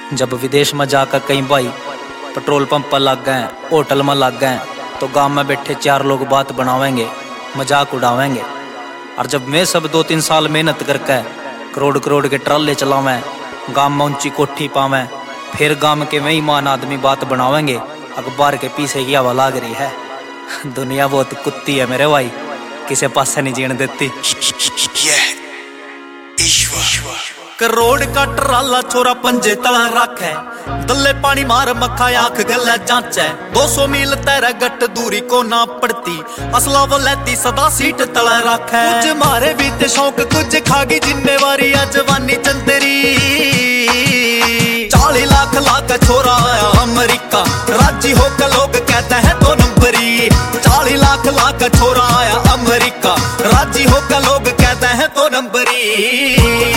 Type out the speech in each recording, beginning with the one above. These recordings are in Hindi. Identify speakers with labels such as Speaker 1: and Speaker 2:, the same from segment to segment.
Speaker 1: जब विदेश में जाकर कई भाई पेट्रोल पंप पर लग गए, होटल में लग गए, तो गांव में बैठे चार लोग बात बनावेंगे, मजाक उड़ावेंगे। और जब मैं सब 2-3 साल मेहनत करके करोड़ करोड़ के ट्राले चलावें, गांव में ऊंची कोठी पावें, फिर गांव के मेहमान आदमी बात बनावेंगे, अखबार के पीछे की हवा लाग रही है। दुनिया बहुत कुत्ती है मेरे भाई, किसे पासे नहीं जीने देती। करोड़ का ट्राला छोरा पंजे तला रखे, दल्ले पानी मार मक्खा आंख गले जांचे। 200 मील तेरा गट दूरी को ना पड़ती, असला वो लेती सदा सीट तला रखे। कुछ मारे भी ते शौक, कुछ खागी जिम्मेवारी, जवानी चंदरी। 40 लाख लाख छोरा आया अमेरिका, राजी होकर लोग कहते हैं 2 नंबरी। 40 लाख लाख छोरा आया अमेरिका, राजी होकर लोग कहते हैं 2 नंबरी।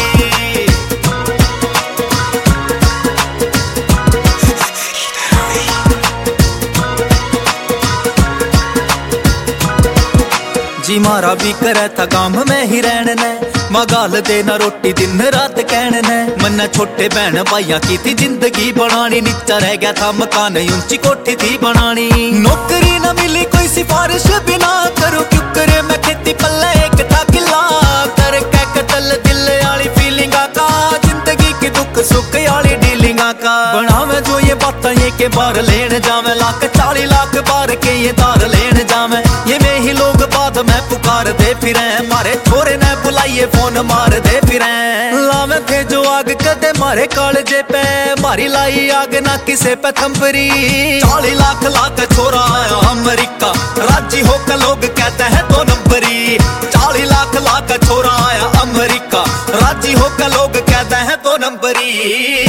Speaker 1: जी मारा भी करे था गांव में ही रहने ने, मगाल देना रोटी दिन रात कहने ने। मन्ना छोटे बहन भाइया की थी जिंदगी बनानी, नीचा रह गया था मकान ऊंची कोठी थी बनानी। नौकरी न मिली कोई सिफारिश भी ना करूं, क्यों करे मैं खेती पल्ले एक था किला। कर के कतल दिल वाली फीलिंगा का, जिंदगी की दुख सुख वाली डीलिंगा का। बनावे जो ये बातें ये के बार लेने जावे, लाख 40 लाख बार के ये दार लेने जावे। ये में ही लोग बाद में पुकार दे फिरे, मारे छोरे ने बुलाइए फोन मार दे फिरे। लावे थे जो आग कदे मारे कालजे पे, मारी लाई आग ना किसे पे थंपरी। 40 लाख लाख छोरा आया अमेरिका, राजी होकर लोग कहते हैं 2 नंबरी। 40 लाख लाख छोरा आया अमेरिका, राजी होकर लोग कहते हैं 2 नंबरी।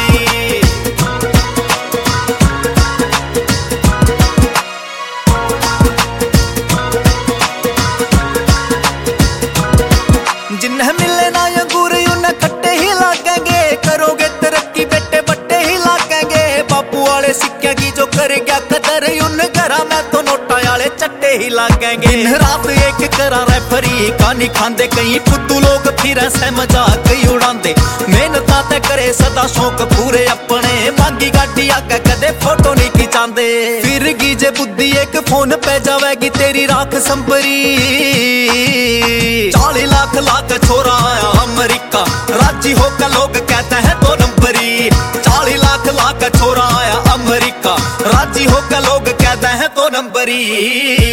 Speaker 1: जिन्हें मिले ना अंगूर उन्हें खट्टे ही लागेंगे, करोगे तरक्की बेटे बट्टे ही लागेंगे। बापू वाले सिक्के की जो कर गया कदर, उन घरा में तो नोटा वाले चट्टे ही लागेंगे। दिन रात एक करा रेफरी कानी खांदे, कहीं फुद्दू लोग फिर ऐसे मजाक ही उड़ांदे। मेहनत ते करे सदा शौक पूरे अपने, मांगी गाड़ी आके कदे फोटो नहीं खिंचांदे। फिर गीजे बुद्धि एक फोन पे जावेगी तेरी राख संपरी। 40 लाख लाख छोरा आया अमेरिका, राजी होकर लोग कहते हैं 2 नंबरी। 40 लाख लाख छोरा आया अमेरिका, राजी होकर लोग कहते हैं 2 नंबरी।